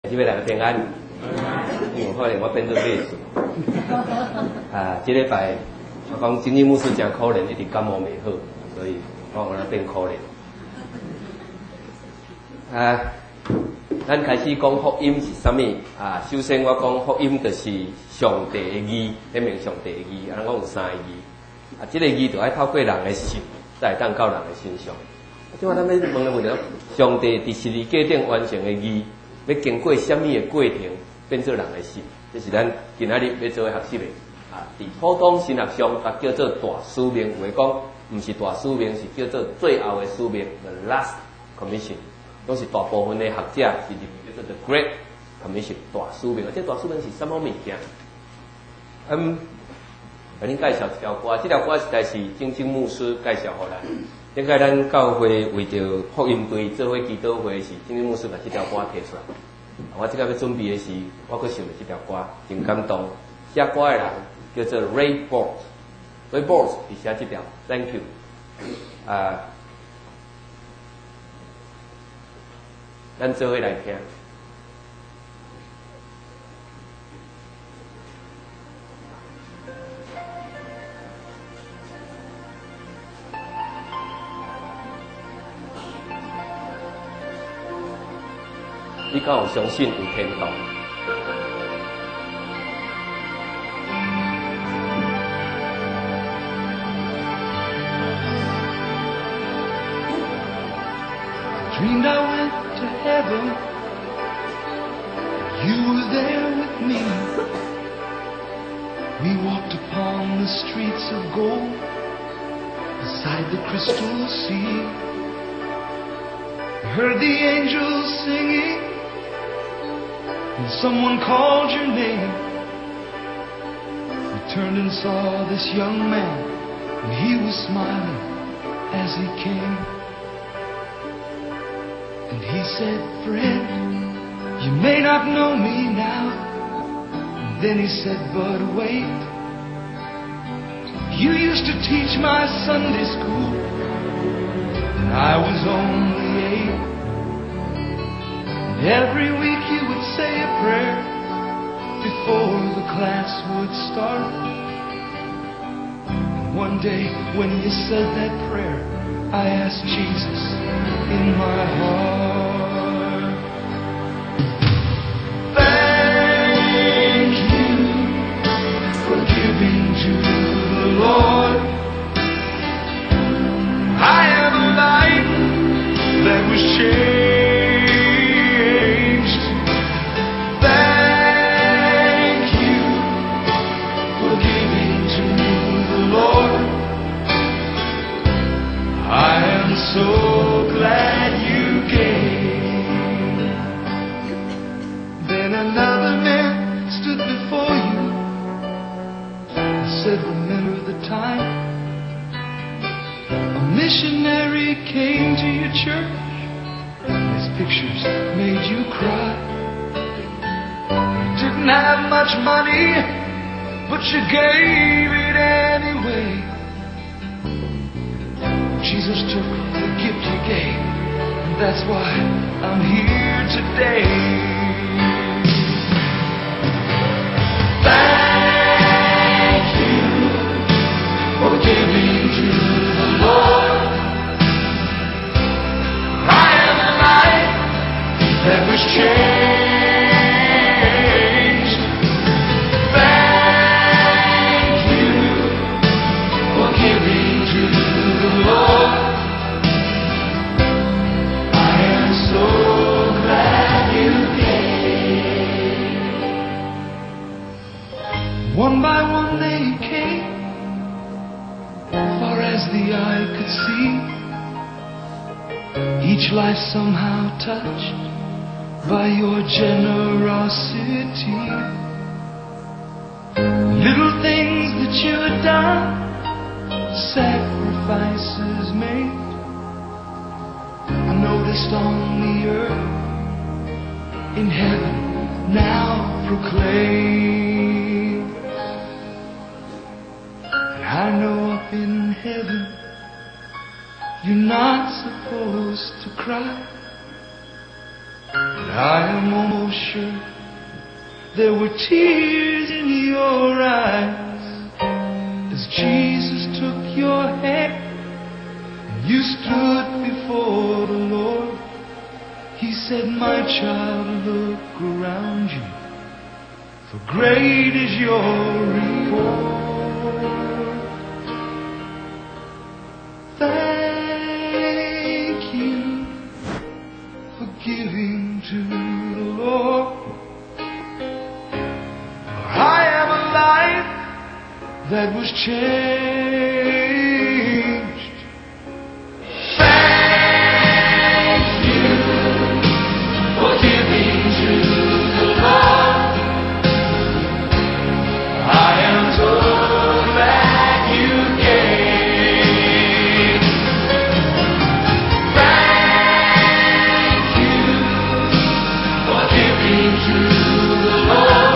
这边来个平安，有可能我变做累死。这礼拜我讲今日牧师真可怜，一直感冒未好，所以我有变可怜。咱开始讲福音是啥物？首先我讲福音就是上帝的义，迄名上帝的义，咱讲有三个义。这个义就要透过人的信，才会当到人的身上。即摆咱要问个问题，上帝伫十字架顶完成的义。要经过什么的过程变做人的信？这是咱今仔日要做的学习的。伫普通神学上，它叫做大使命。有诶讲，毋是大使命，是叫做最后的使命 ，the last commission。拢是大部分的学者是认为叫做 the great commission 大使命。这大使命是什么物件？甲恁介绍一条歌，这条歌实在是正经牧师介绍互咱。顶个咱教会为着福音队做伙祈祷会时，正经牧师把这条歌提出来。我即个要准备的是，我阁想着这条歌，真感动。写歌的人叫做 Ray Boltz 是写这条 Thank you。咱做伙来听。你敢有相信有天堂 ？Dreamed I went to heaven, you were there with me. We walked upon the streets of gold, beside the crystal sea. Heard the angels singing, and someone called your name. We turned and saw this young man, and he was smiling as he came. And he said, friend, you may not know me now. And then he said, but wait, you used to teach my Sunday school, and I was only 8. And every week you would say a prayer before the class would start. And one day when you said that prayer, I asked Jesus in my heart. Thank you for giving to the Lord. I have a life that was changed. Thank you for giving to the Lord. I am so glad you came. Then another man stood before you and said, remember the time a missionary came to your church, and his pictures made you cry. You didn't have much money, but you gave it anyway. Jesus took the gift you gave, and that's why I'm here today. Thank you for giving to the Lord. I have a life that was changed. Thank you for giving to the Lord. I am so glad you came. One by one they came, far as the eye could see. Each life somehow touched by your generosity. Little things that you had done, sacrifices made, I noticed on the earth, in heaven now proclaim. And I know up in heaven you're not supposed to cry, but I am almost sure there were tears in your eyes as Jesus took your hand and you stood before the Lord. He said, my child, look around you, for great is your reward. Thank you for giving to the Lord. I have a life that was changed. Thank you for giving to the Lord. I am so glad you gave. Thank you for giving to the Lord.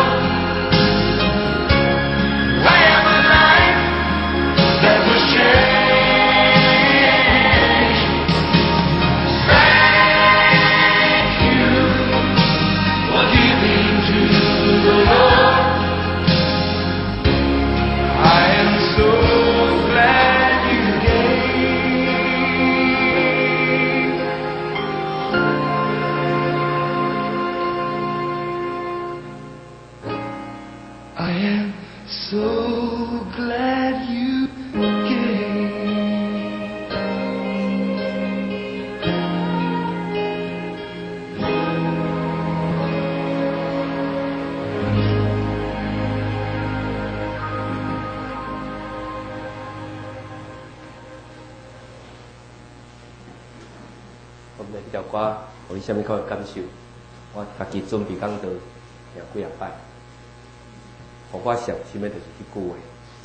有啥物款感受？我家己准备讲道，听几啊摆。互我上心的就是迄句话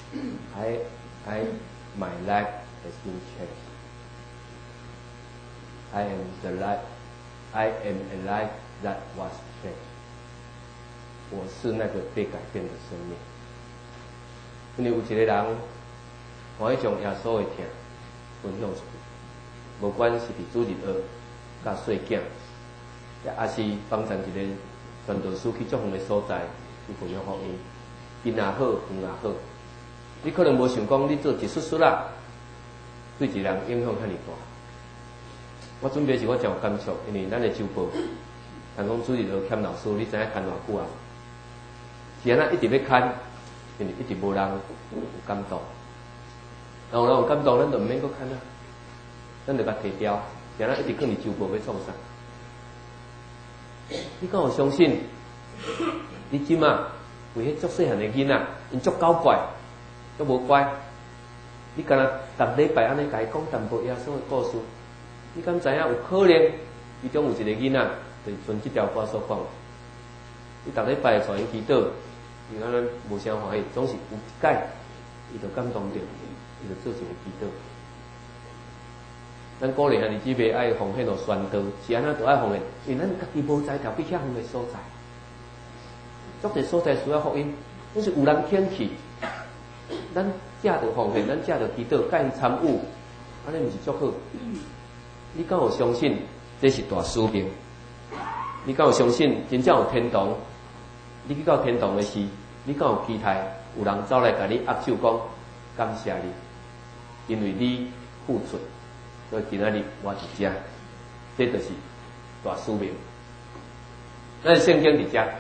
：My life has been changed. I am a life that was changed. 我是那个被改变的生命。因为有一个人，可以将耶稣的疼分享出去，无管是伫主日学。甲细囝，也是帮衬一个传道书去足远的所在去分享福音，囡仔好，园也好。你可能无想讲，你做一xuất xuất啦，对一人影响遐尔大。我准备是我真有感触，因为咱的周报，但讲主日就欠老师，你知影牵偌久啊？是安那一直要牵，因为一直无人有感动。然后人有感动，咱就毋免搁牵啊，咱就甲摕掉。然后一直跟你周报要创啥？你敢有相信？你即马为迄足细汉的囡仔，因足搞怪，足无乖。你敢若逐礼拜安尼甲伊讲淡薄耶稣的故事，你敢知影有可能其中有一个囡仔，就是像即条歌所讲，你逐礼拜带伊祈祷，伊安尼无啥欢喜，总是有一解，伊就感动着，伊就做一个祈祷。咱鼓励兄弟姊妹爱奉献和宣道，是安怎都爱奉献，因为咱家己无才调去遐远的所在，足侪所在需要福音，拢是有人牵去，咱借着奉献，咱借着祈祷，甲因参与，安尼毋是足好。你敢有相信这是大使命？你敢有相信真正有天堂？你去到天堂的时，你敢有期待有人走来甲你握手讲感谢你，因为你付出。所以今仔日我伫遮，这就是大使命。咱圣经伫遮，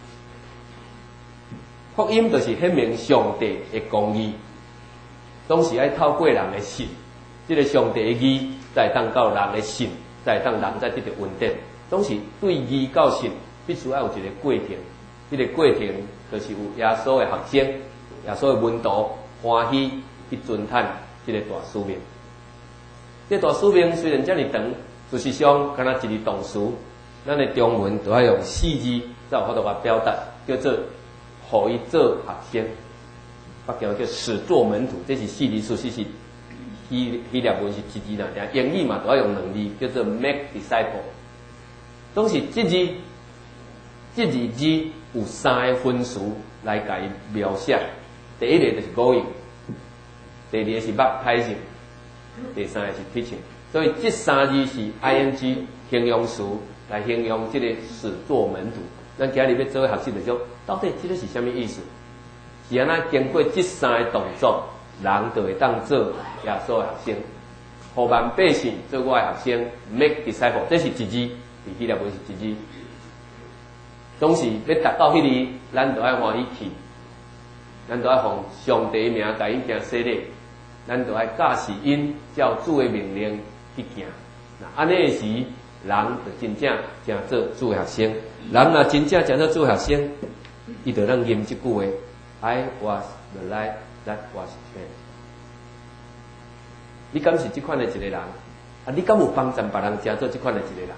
福音就是显明上帝的公义，总是爱透过人的信，这个上帝的义才当到人的信，才当人才得到稳定。总是对义到信，必须要有一个过程。这个过程就是有耶稣的学生，耶稣的门徒欢喜去遵探这个大使命。这大使命虽然遮尔长，事实上敢若一字动词，咱的中文都要用4字才有法度来表达，叫做“互伊做学生”，北京叫“使作门徒”，这是4字，事实是希腊文是1字啦，英语嘛都要用2字，叫做 “make disciple”。总是这字有3个分数来甲伊描写，第一个就是語用，第二个是baptizing。第3个是 teaching， 所以这3字是 ing 形容词来形容这个始作门徒。咱今日要做学习就讲，到底这个是什么意思？是安那经过这三个动作，人就会当做耶稣的学生，互万百姓做我的学生 ，make disciple， 这是一字，伫希腊文是一字。总是要达到迄里，咱就爱欢喜去，咱就爱奉上帝名甲因行洗礼，咱就爱驾驶因照主的命令去行。那安尼的时，人就真正成做主的学生。人若真正成做主的学生，伊就能吟这句话 ：I was the light that was changed。你敢是这款的一个人？啊，你敢有帮助别人成做这款的一个人？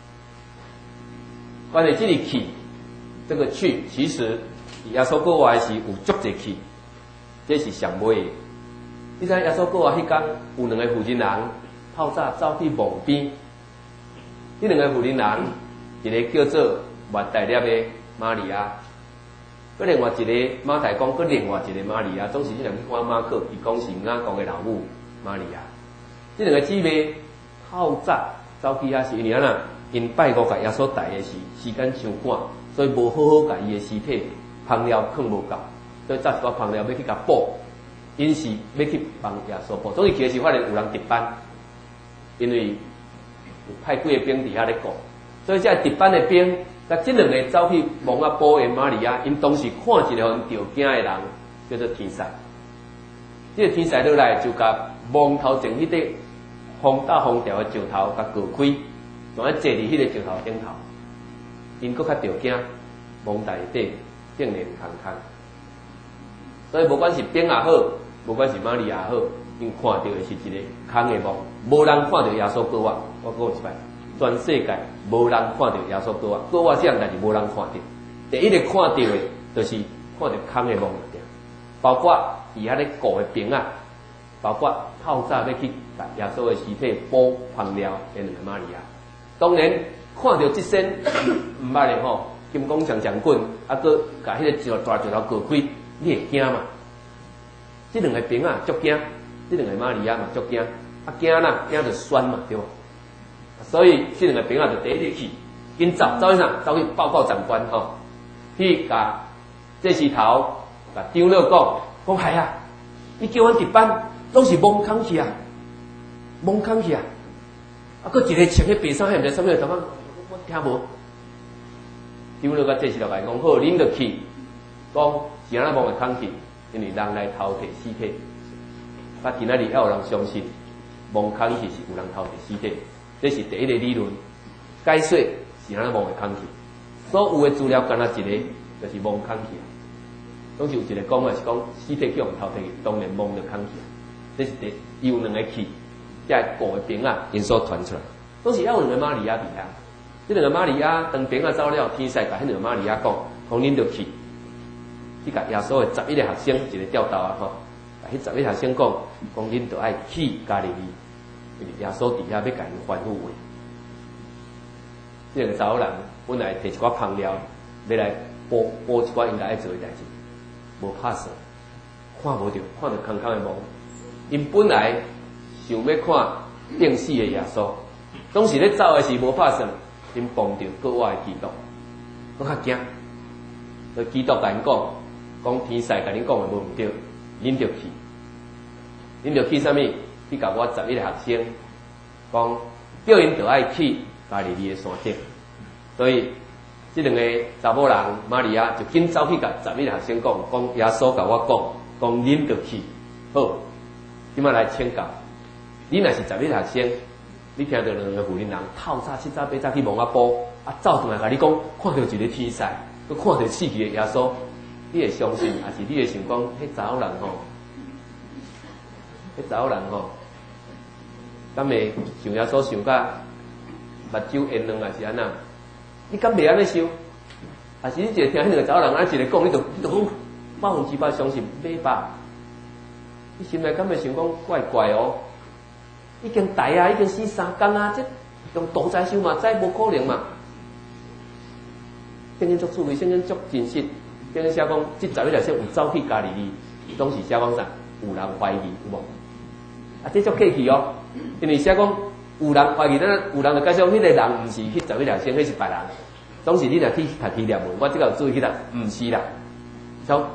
关于这里去。这个去，其实耶稣过活是有足济去，这是上尾的。你知耶稣过活迄天有两个妇人人透早走去墓边，这两个妇人人，一个叫做马大粒的玛利亚，佮另外一个马太讲，佮另外一个玛利亚，总是这两去看马可，伊讲是雅各的老母玛利亚。这两个姊妹透早走去遐是因为安因拜五甲耶稣带的时间伤赶。所以无好好甲伊的尸体烹料放无够，所以早一寡烹料要去甲补，因是要去帮耶稣补。总是其实发现有人值班，因为有派几个兵伫遐咧顾，所以这值班的兵，甲这两个走去蒙阿波的玛利亚，因当时看一个互因着惊的人，叫做天使。这个天使落来就甲蒙头前迄块风大风调的石头甲割开，然后坐伫迄个石头顶头。因搁较着惊，蒙在底，定然空空。所以无管是兵也好，无管是玛利亚也好，因看到的是一个空的梦，无人看到耶稣过活。我讲一摆，全世界无人看到耶稣过活，过活这样代志无人看到。第一个看到的，就是看到空的梦了。包括伊遐咧顾的兵啊，包括透早要去把耶稣的尸体补烹料的两个玛利亚。当然。看到这身唔捌的吼，金光长长棍，啊，佮甲迄个大石头割开，你会惊嘛？这两个兵啊，足惊；这两个玛利亚嘛，足惊。啊，惊啦，惊就酸嘛，对无？所以这两个兵啊，就第一日去，因走去哪？走去报告长官吼，去甲这石头甲张了讲系啊，你叫阮值班，拢是蒙空去啊，蒙空去啊。啊，佮一个穿迄白衫，迄毋知啥物头仔。我听无，丢了个这时就甲伊讲好，恁就去，讲是安那望会空去，因为人来偷摕尸体。啊，今仔日要有人相信，望空去是有人偷摕尸体，这是第一个理论。解说是安那望会空去，所有的资料干那一个，就是望空去。总是有一个讲的是讲尸体叫人偷摕去，当然望就空去。这是第有两个去，才顾的兵啊，因所传出来。都是要有两个玛利亚伫遐。这两个玛利亚当兵啊走了，天使甲迄两个玛利亚讲，恁就去，去甲耶稣的11个学生一个调度啊吼，甲迄11个学生讲恁就爱去加利利，因为耶稣伫遐要甲因吩咐话。这两个查某人本来摕一寡香料，要来补一寡应该爱做的代志，无拍算，看无着，看着空空的梦。因本来想要看定死的耶稣，当时咧走的时无拍算。因碰到国外的基督，我较惊。所以基督甲因讲天使甲恁讲的无毋对，恁着去，恁着去啥物？去甲我11个学生讲，叫因着爱去加利利的山顶。所以这两个查某人玛利亚就紧走去甲11个学生讲耶稣甲我讲恁着去。好，即摆来请教，你若是11个学生。你听到两个妇人人透早7早8早去蒙阿波，啊走转来甲你讲，看到一个天使，佮看到死去的耶稣，你会相信，还是你会想讲，迄查某人吼，迄查某人吼，敢会想耶稣想甲目睭烟亮，还是安那？你敢袂安尼想？还是你一个听迄两个查某人安一个讲，你就100%相信买吧？你心内敢会想讲怪怪哦？已经大啊，已经死3天啊，这用道在修嘛，再无可能嘛。圣经足趣味，圣经足真实。圣经写讲，这11个有走去加利利，当时写讲啥？有人怀疑有无？啊，这足客气哦，因为写讲有人怀疑咱有人就介绍，迄个人毋是去11条先，迄是别人。总是你若去读纪念文，我即个有注意迄个，毋是啦。像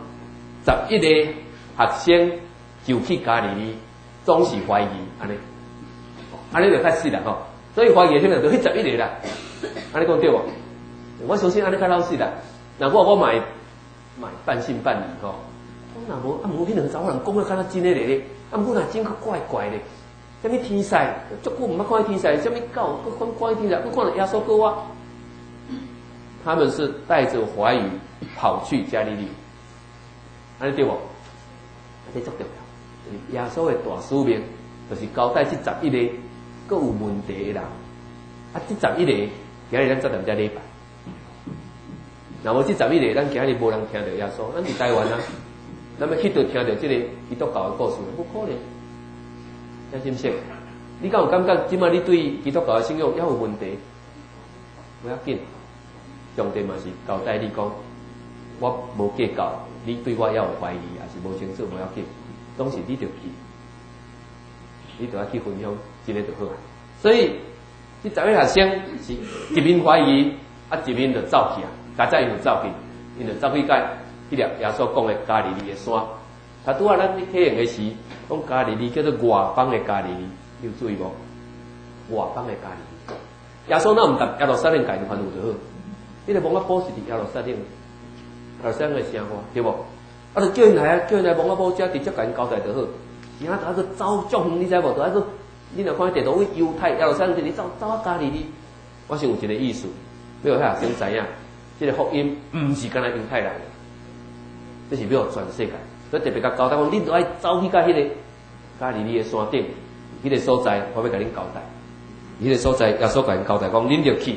11个学生就去加利利，总是怀疑安尼，安尼就较实啦吼。所以怀疑现在就迄11个啦，安尼讲对无？我相信安尼较老实啦。若我买半信半疑吼，我若无无迄两个查某人讲得较较真诶咧，毋过若真较怪怪咧。什么天使？足久毋捌看天使，什么狗？佫看天使，佫看到耶稣哥啊！他们是带着怀疑跑去加利利，安尼对无？这足重要。耶稣的大使命就是交代这11个各有问题的人，啊，这11个今日咱责任遮礼拜。若无这11个，咱今日无人听到耶稣，咱伫台湾啊，咱要去到听到这个基督教的故事，不可能。真心说，你敢有感觉？即摆你对基督教的信仰也有问题？不要紧，上帝嘛是交代你讲，我无计较，你对我也有怀疑，也是无清楚，不要紧，总是你着去，你着要去分享，真个就好。所以，这11个学生是一面怀疑，啊一面就走去啊，加在因就走去，因就走去甲迄粒耶稣讲的加利利的山。他拄啊，咱去体验的时，讲加利利叫做外邦的加利利，你有注意无？外邦的加利利，耶稣哪毋答耶路撒冷家己烦恼就好。你个蒙阿波是伫耶路撒冷，耶路撒冷的城话对无？啊，就叫因来啊，叫因来蒙阿波遮直接甲因交代就好。然后就走足远，你知无？就迄个，你若看地图，犹太耶路撒冷这里走啊加利利，我想有一个意思，要遐学生知影，这个福音毋是干那犹太人，这是要全世界。所以特别甲交代讲，恁著爱走去甲迄个加利利的山顶，迄个所在，我要甲恁交代。迄个所在，耶稣甲因交代讲，恁著去。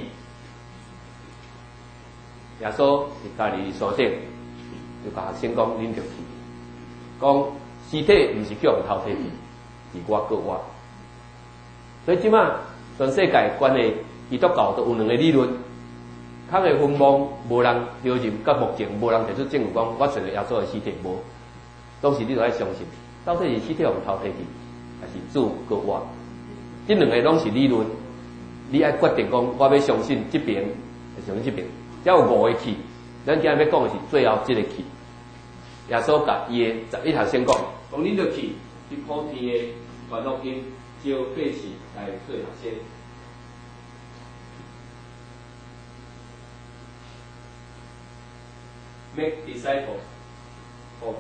耶稣是加利利山顶，就甲学生讲，恁著去。讲尸体毋是叫人偷摕去，是我告我。所以即马全世界关的基督教都有两个理论，空的坟墓无人留任，到目前无人提出证据讲，我找到耶稣的尸体无。当时你就爱相信，到底是尸体互偷摕去，还是主告我？这两个拢是理论，你爱决定讲，我要相信这边，还是相信这边。才有5个去，咱今日要讲的是最后这个去。耶稣甲伊的11学生讲，恁著去普天的传福音，招百姓来做学生。Make disciples of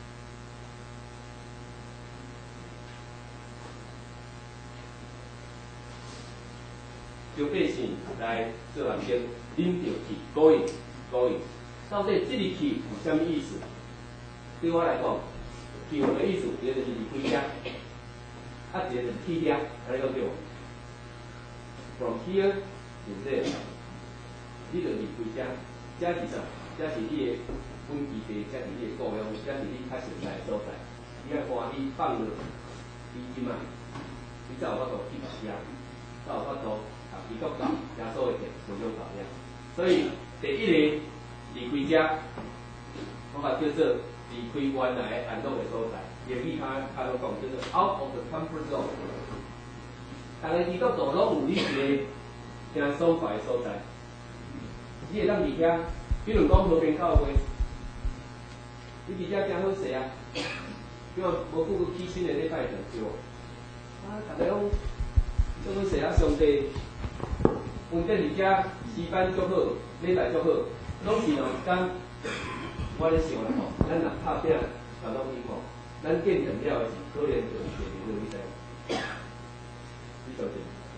招百姓来做学生，恁著去going。到底这个去有啥物意思？对我来讲，去的意思，一个就是离开遮，啊，一个就是去遐，安尼讲对无 ？From here to there， 你著离开遮，遮是啥？遮是你的本基地，遮是你的故乡，遮是你较熟悉的所在。你爱欢喜放落，你即卖，你才有法度去别遮，才有法度基督教耶稣的思想教养。所以第一个离开遮，我把叫做离开原来安乐的所在。英语他都讲叫做 out of the comfort zone。逐个基督徒拢有你一个惊爽快的所在，你会当离遐，比如讲和平教会，你离遐真好势啊！因为无久去新的礼拜堂对无？啊，逐个拢做好势啊！上帝稳定伫遮，时间足好，礼拜足好，拢是两天。我咧想啦吼，咱若拍拼传福音吼，咱见证了的是可能就是第二个，你知？你晓得？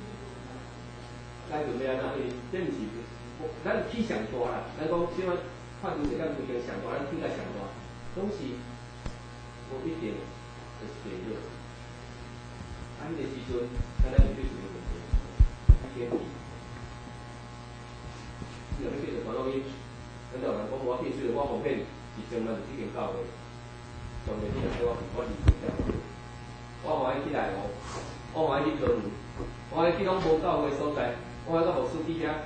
咱准备安怎？因为这毋是，咱去上大啦。咱讲即摆看住一咱规定上大，咱去甲上大，总是无一定就是第二。啊，迄个时阵，咱面对一个问题，天气。你若要继续传福音。咱就有人讲，我必须我奉献是将咱这间教会，上帝你就叫我离开教会，我欢喜起来哦，我欢喜去教门，我欢喜去拢无教会所在，我欢喜到牧师伫遐。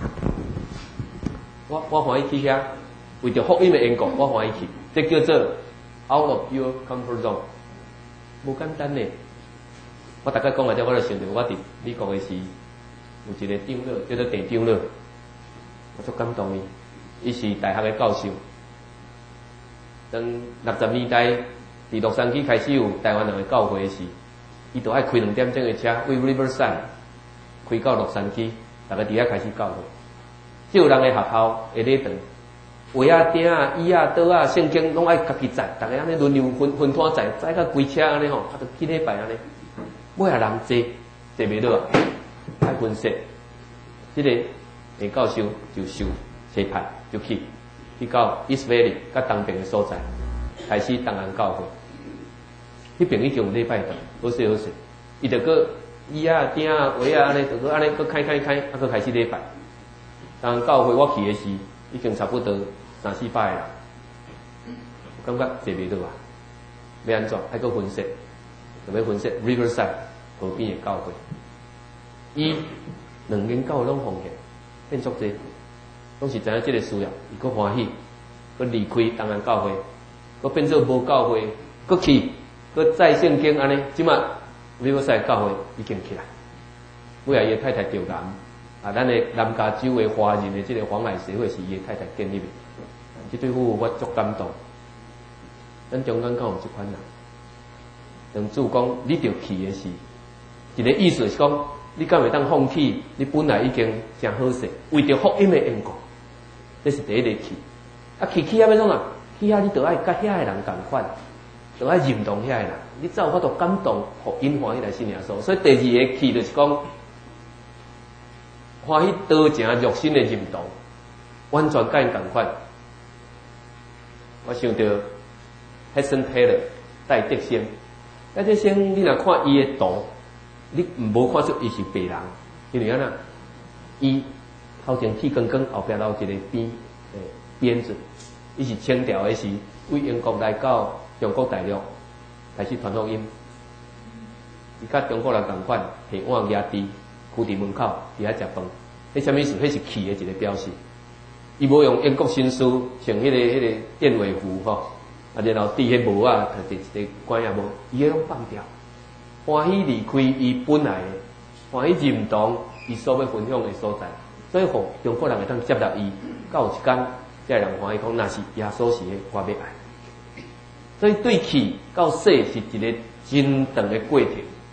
我欢喜去遐，为着福音的缘故，我欢喜去，这叫做 out of your comfort zone， 无简单嘞。我大概讲下，我就想到我伫美国的时，有一个长老叫做地长老，我足感动伊。伊是大学的教授。当60年代伫洛杉矶开始有台湾人的教会时，伊就爱开2点钟的车，为 Riverside 开到洛杉矶，大家伫遐开始教会。少人的学校会礼堂，鞋啊、钉啊、椅啊、桌啊、圣经拢爱家己载，大家安尼轮流分摊载到规车安尼吼，啊，就去礼拜安尼。尾啊人坐袂落啊，爱分析。这个李教授就受差派就去到 East Valley 甲东边的所在，开始东岸教会。迄边已经有礼拜堂，好势好势。伊就搁椅啊、钉啊、鞋啊安尼，就搁安尼搁开，啊搁开始礼拜。东岸教会我去的时，已经差不多3-4摆啦，感觉坐袂落啊。要安怎？爱搁分析，就要分析 Riverside 河边的教会。伊2间教会拢奉献，变足济。拢是知影即个需要，伊佫欢喜，佫离开东岸教会，佫变做无教会，佫去，佫再圣经安尼。即马Riverside教会已经起来，尾仔伊太太着癌，啊，咱的南加州的华人的即个黄癌协会是伊的太太建立的。即对夫妇我足感动，咱中间敢有即款人？当主讲你着去的是，一个意思是讲，你敢会当放弃？你本来已经真好势，为着福音的缘故。这是第一个去，啊去遐要创啊？去遐你着爱甲遐个人共款，着爱认同遐个人，你才有法度感动，互因欢喜来信耶稣。所以第2个去就是讲，欢喜多情肉身的认同，完全甲因共款。我想到 Hudson Taylor 戴德生，戴德生你若看伊的图，你无看出伊是白人，因为安那伊。头前剃光光，后壁留一个辫子。伊是清朝的时，为英国来到中国大陆，开始传福音。伊甲中国人同款，下碗压猪，徛伫门口，伫遐食饭。迄啥物事？迄是气的一个表示。伊无用英国绅士穿迄个燕尾服吼，啊，然后戴迄帽啊，摕一个管也无，伊迄拢放掉，欢喜离开伊本来的，欢喜认同伊所要分享的所在。所以，互中国人会当接纳伊，到有一天，才人欢喜讲，那是耶稣是我要爱。所以，对去到死是一个真长的过程。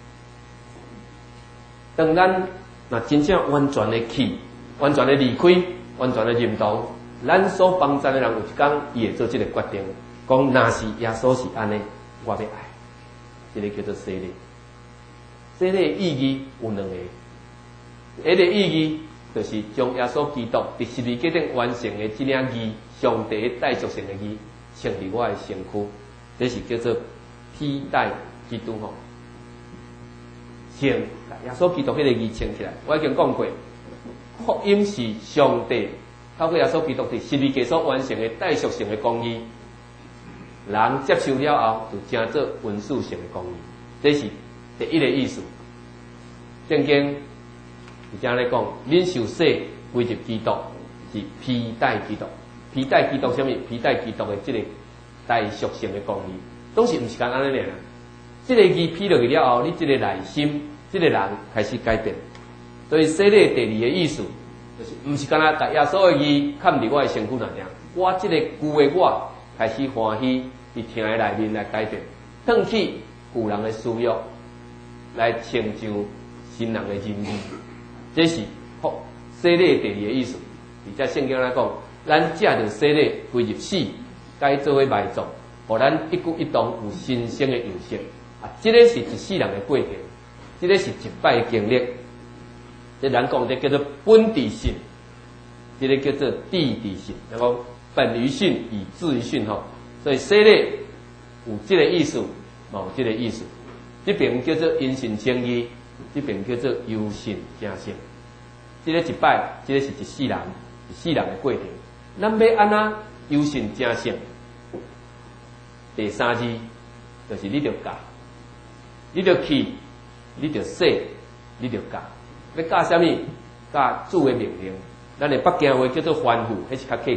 当咱若真正完全的去，完全的离开，完全的认同，咱所帮助的人有一天，伊会做这个决定，讲那是耶稣是安尼，我要爱。这个叫做洗礼。洗礼的意义有2个，一个意义。就是将耶稣基督伫十字架顶完成的这领义，上帝代赎性的义，穿伫我的身躯，这是叫做替代基督吼。穿耶稣基督迄个义穿起来，我已经讲过，福音是上帝透过耶稣基督伫十字架所完成的代赎性的公义，人接受了后，就成做文书性的公义，这是第一个意思。圣经。而且来讲，恁受洗归入基督，是披戴基督。披戴基督什么？披戴基督的这个代赎性的公义，当时毋是讲安尼尔。这个义披落去了后，你这个内心，这个人开始改变。所以洗礼第2个意思，就是毋是干那把耶稣的义嵌伫我的身躯那样，我这个旧的我开始欢喜，伫听的内面来改变，褪去旧人的私欲，来成就新人的仁义。这是洗礼第2个意思，而且圣经来讲，咱借着洗礼归入死，该做为埋葬，互咱一举一动有新生的样式。啊，这个是一世人的过程，这个是一摆的经历。这咱讲这叫做本地性，这个叫做地地性，然后本于性以至于性吼。所以洗礼有这个意思，有这个意思。这边叫做因信称义。这边叫做由信正信，这个一摆，这个是一世人的过程。咱要安怎由信正信？第3字就是你着教，你着去，你着说，你着教。要教什么？教主的命令。咱的北京话叫做吩咐，迄是较客气。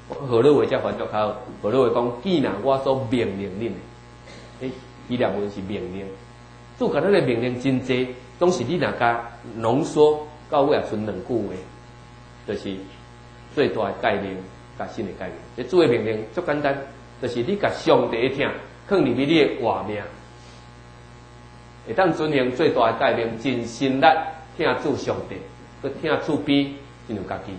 何乐为才翻作较好？何乐为讲，既然我所命令恁的，希腊文是命令，主甲咱的命令真济，总是你若甲浓缩到尾也剩两句话，就是最大的概念甲新的概念。这主的命令足简单，就是你甲上帝的听，放入去你的活命，会当遵行最大的概念，尽心力听主上帝，佮听主边进入家己。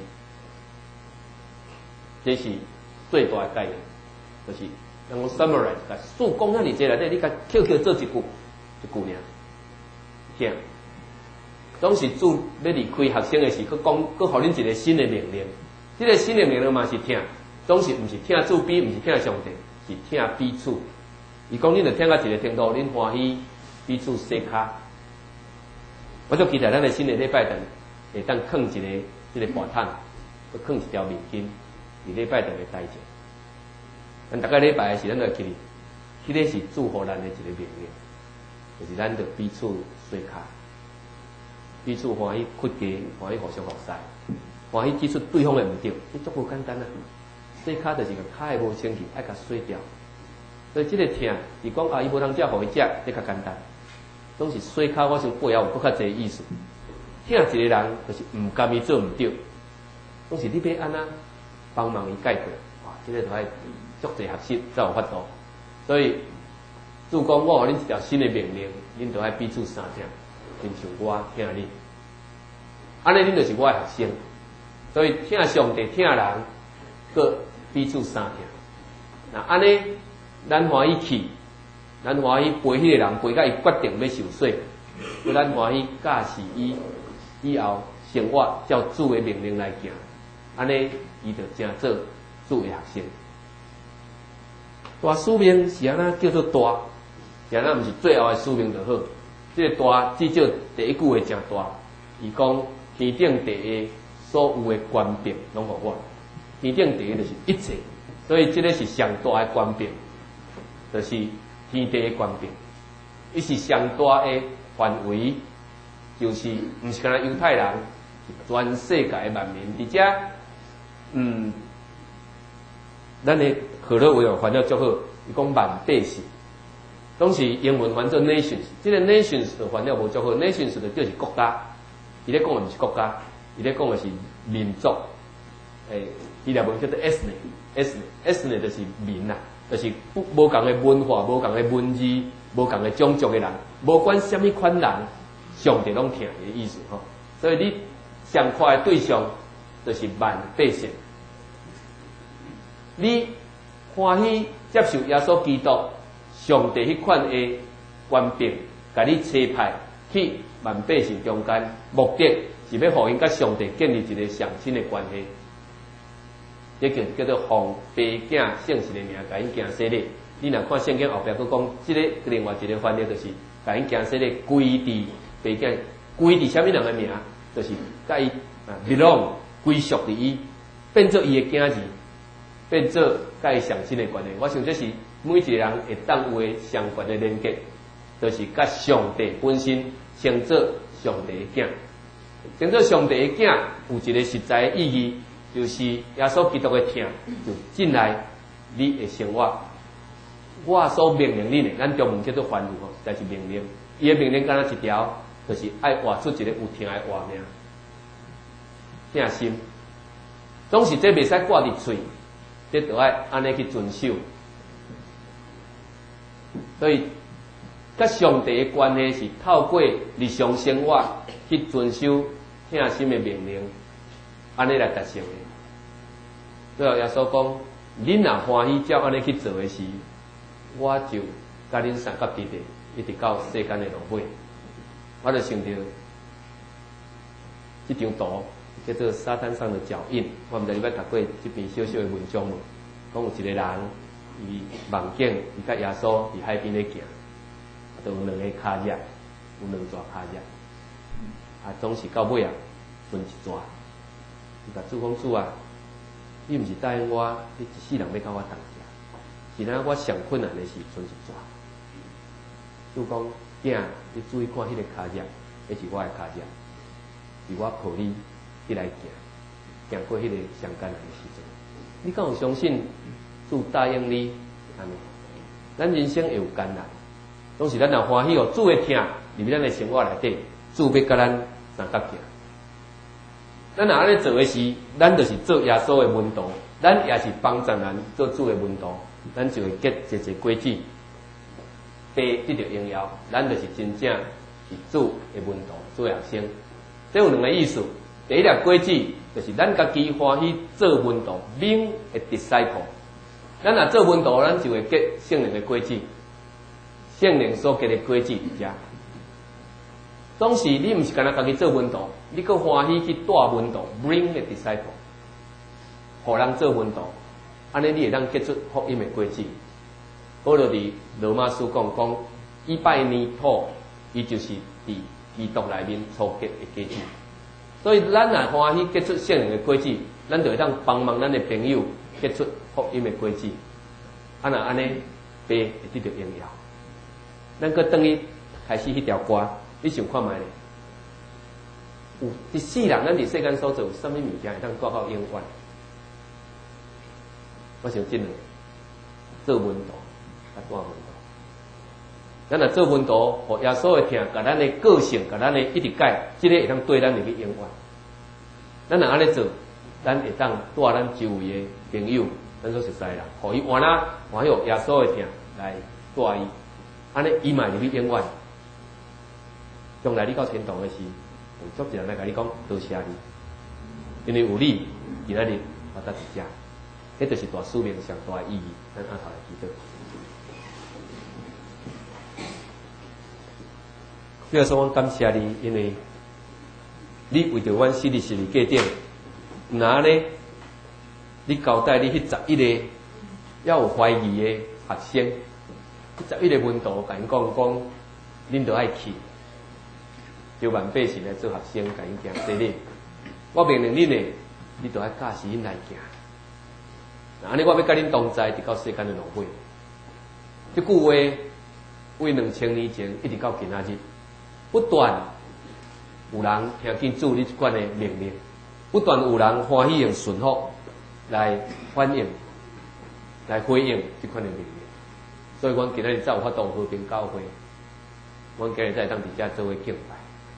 这是最大的概念，就是让我 summarize， 甲数讲遐尔济内底，你甲扣做一句尔，听。总是主要离开学生的时，佮讲，佮互恁一个新的命令。这个新的命令嘛是听，总是毋是听主边，毋是听上帝，是听彼此。伊讲恁着听到一个程度，恁欢喜彼此洗骹。我就期待咱的新的礼拜堂会当放一个这个bàn毯，佮放一条面巾。伫礼拜堂的代志，咱大概礼拜的时，咱就记哩，迄个是祝福咱的一个命令，就是咱着彼此洗骹，彼此欢喜屈家，欢喜互相服侍，欢喜指出对方的毋对，这足够简单啊！洗骹就是个骹的无清气，爱甲洗掉。所以这个听，是讲啊，伊无通食，互伊食，这较简单。总是洗骹，我想背后有搁较侪意思。听一个人就是毋甘伊做毋对，总是你要安那。帮忙伊解决，哇！这个就爱足侪学习才有法度。所以，主讲我互恁一条新的命令，恁就爱彼此相听，亲像我听你。安尼恁就是我的学生。所以听上帝，听人，佮彼此相听。那安尼，咱欢喜去，咱欢喜陪迄个人，陪到伊决定要受洗，佮咱欢喜教示伊以后生活照主的命令来行。安尼，伊就真做主的学生。大使命是安那叫做大，是安那毋是最后的使命就好。这个大至少第一句话真大。伊讲天顶地下所有的权柄拢互我，天顶地下就是一切，所以这个是上大的权柄，就是天地的权柄。伊是上大的范围，就是毋是干那犹太人，是全世界的万民，而且。咱的何乐为有翻译足好，伊讲万百姓，拢是英文翻做 nations， 这个 nations 就翻译无足好 ，nations 就就是国家，伊咧讲的毋是国家，伊咧讲的是民族，伊俩文叫做 ethnic 就是民啦，就是无共的文化、无共的文字、无共的种族的人，无管什么款人，上帝拢听的意思吼。所以你上快的对象。就是万百姓，你欢喜接受耶稣基督上帝迄款的权柄，甲你差派去万百姓中间，目的是要互因甲上帝建立一个上亲的关系。这叫做奉爸囝圣神的名，甲因行洗礼。你若看圣经后壁佫讲，这个另外一个翻译就是甲因行洗礼，归伫爸囝，归伫啥物人的名，就是甲伊belong。归属伫伊，变做伊的囝儿，变做甲伊上亲的关系。我想这是每一个人会当有的相关的连结，就是甲上帝本身成做上帝的囝，成做上帝的囝有一个实在的意义，就是耶稣基督的听就进来你的生活。我所命令你的，咱中文叫做吩咐吼，但是命令，伊的命令敢若一条，就是爱活出一个有听的活命。听心，总是这袂使挂伫嘴，这就爱安尼去遵守。所以，甲上帝的关系是透过日常生活去遵守听心的命令，安尼来达成的。最后耶稣讲：恁若欢喜照安尼去做的时，我就甲恁三角地地，一直到世间的落尾。我就想到这张图。叫做沙滩上的脚印，我毋知你捌读过这篇小小的文章无？讲有一个人，伊梦见伊甲耶稣伫海边咧行，就有两个骹脚，有两抓骹脚，总是到尾啊分一抓。伊甲主讲主啊，你毋是答应我，你一世人要甲我同行，是哪我上困难的时分一抓。主讲囝，你注意看迄个骹脚，那是我的骹脚，是我抱你。起来行， 行过迄个上艰难的时阵。你敢有相信主答应你安尼？咱人生会有艰难，拢是咱若欢喜哦，主会听入咱的生活内底，主要甲咱相搭行。咱若安尼做的时，咱就是做耶稣的门徒，咱也是帮助人做主的门徒，咱就会结一个果子，被得到荣耀，咱就是真正是主的门徒，主的学生。这有两个意思，第一粒果子就是咱家己欢喜做门徒，名的 disciple。咱若做门徒，咱就会结圣灵的果子，圣灵所结的果子伫遮。总是你毋是干那家己做门徒，你阁欢喜去带门徒 ，bring the disciple， 互人做门徒，安尼你会当结出福音的果子。保罗伫罗马书讲，伊拜泥土，伊就是伫基督内面初结的果子。所以咱若欢喜结出圣灵的果子，咱就会当帮忙咱的朋友结出福音的果子。若安尼，爸会得到荣耀。咱阁等于开始迄条歌。你想看觅咧？有一世人，咱伫世间所做，有啥物物件会当带到永远？我想真诶，做门徒，甲带门徒。咱若做门徒，互耶稣会听，甲咱诶个性，甲咱诶一直改，即个会当对咱入去永远。咱若安尼做，咱会当带咱周围诶朋友，咱所熟悉人，互伊换啊，还有耶稣会听来带伊，安尼伊嘛入去永远。将来你到天堂的时，有足一人来甲你讲多谢你，因为有你今仔日我得伫遮，迄就是大使命上大的意义。咱下头来祈祷。主耶稣，我感谢你，因为你为着阮死伫十字架顶，那呢，你交代你迄11个要有怀疑的学生，11个门徒甲因讲，恁着爱去。就万百姓来做学生，甲因行洗礼。我命令恁诶，你着爱教示因来行。安尼我要甲恁同在，直到世间的轮回。这句话为2000年前一直到今仔日，不断有人听见主你这款的命令，不断有人欢喜用顺服来反映、来回应这款的命令。所以，阮今仔日才有法度和平教会，阮今日才会当伫遮做伙敬拜。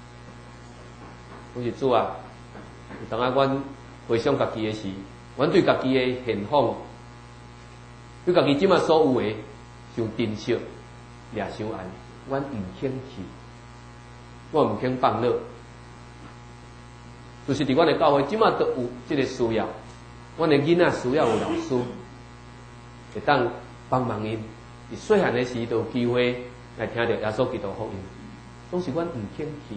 我是主啊，有当啊，阮回想家己的时，阮对家己的现况，对家己即马所有的伤珍惜、掠伤爱，阮毋肯去，我毋肯放落。就是伫阮的教会，即马都有即个需要，阮的囡仔需要有老师，会当帮忙因。伫细汉的时都有机会来听到耶稣基督福音，拢是阮毋肯去。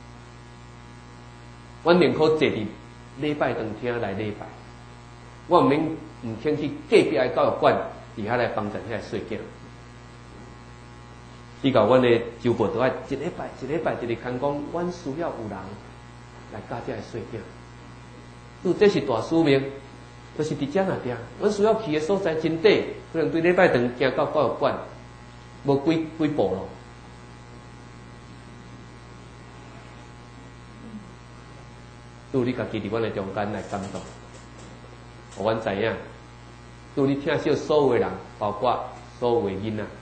阮宁可坐伫礼拜堂听来礼拜，我毋肯去隔壁的教育馆伫遐来帮衬遐细囝。伊甲阮的周报都爱一礼拜一直看讲，阮需要有人来教遮的细囝。这是大使命，就是伫遮那点，阮需要去的所在真短，可能对礼拜堂行到教育馆无几步咯。拄你家己伫阮的中间来感动，互阮知影，拄你听惜所有的人，包括所有的囡仔。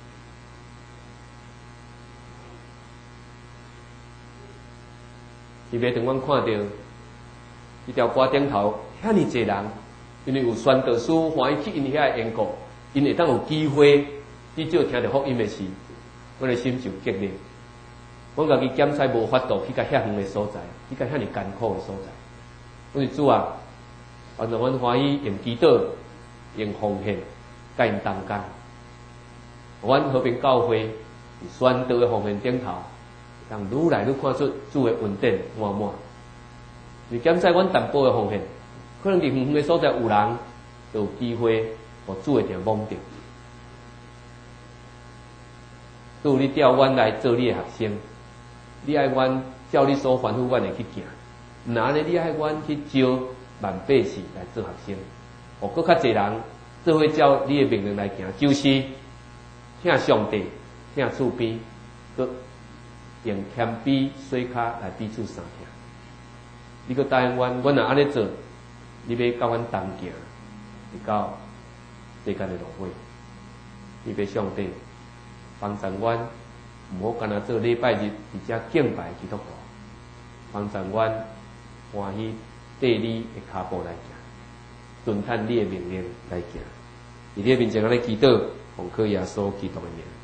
伊袂当阮看到一条歌顶头遐尼侪人，因为有宣道师欢喜去因遐的缘故，因会当有机会至少听到福音的时，阮的心就激励。阮家己检测无法度去甲遐远的所在，去甲遐尼艰苦的所在。阮是主啊，按照阮欢喜用祈祷、用奉献，甲因同工。阮和平教会宣道的奉献顶头，让愈来愈看出主的恩典满满。你检测阮淡薄的奉献，可能伫远远的所在有人就有机会，互主的定摸着。主，你调阮来做你的学生。你爱阮照你所吩咐阮的去行，若安尼你爱阮去招万百姓来做学生，互搁较侪人做伙照你的命令来行，就是听上帝，听厝边，搁用谦卑、水脚来彼此相听。你搁答应阮，阮若安尼做， 你要甲阮同行，会到世间的路尾。你要上帝帮助阮，毋好干那做礼拜日伫遮敬拜基督徒，帮助阮欢喜缀你的脚步来行，遵趁你的命令来行。伫你的面前安尼祈祷，奉靠耶稣基督的名。